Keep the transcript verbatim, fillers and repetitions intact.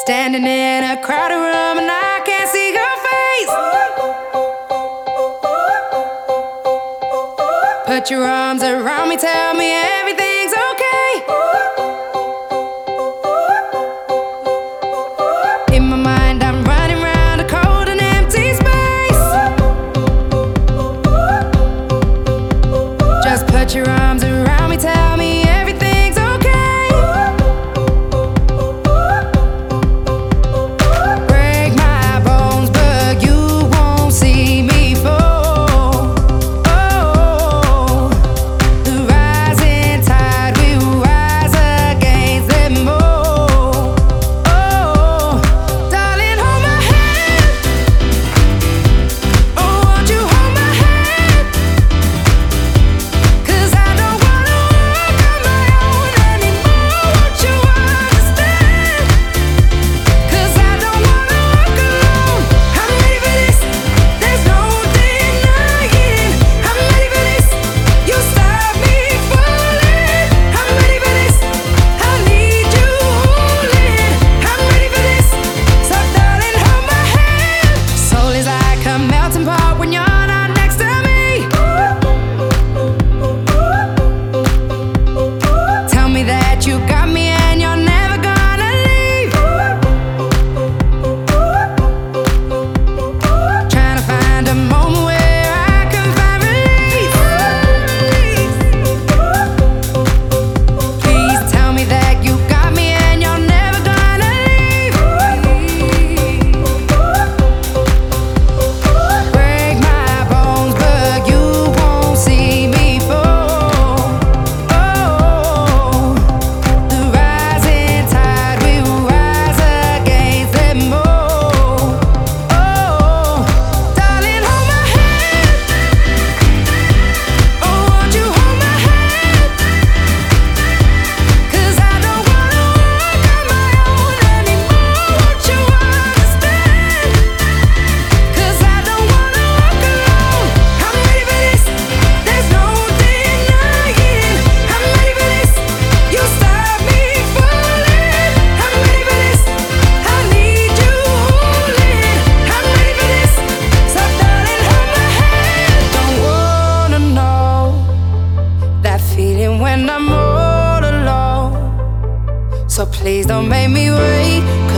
Standing in a crowded room and I can't see your face. Put your arms around me, tell me everything's okay. In my mind I'm running round a cold and empty space. Just put your arms around me, tell me everything's okay. Break my bones, but you won't see me fall. Oh, the rising tide will rise against them all. Oh, darling, hold my hand. Oh, won't you hold my hand? 'Cause I don't wanna walk on my own anymore. Won't you understand? 'Cause I don't wanna walk alone. I'm ready for this, there's no denying. I'm ready for this, you stop me falling. I'm ready for this, I need you holding. I'm ready for this, so darling, hold my hand. Soul is like a melting pot when you're not next to me. Tell me that you got me and you're never gonna leave. Trying to find a moment where I can find relief. Please tell me that you got me and you're never gonna leave. Break my bones, but you won't see me fall. Oh, the rising tide will rise against them all. Oh, darling, hold my hand. Oh, won't you hold my hand? 'Cause I don't wanna walk on my own anymore. Won't you understand? 'Cause I don't wanna walk alone. I'm ready for this, there's no denying. I'm ready for this, you stop me falling. I'm ready for this, I need you holding. I'm ready for this, so darling, hold my hand. Don't wanna know that feeling when I'm all alone. So please don't make me wait.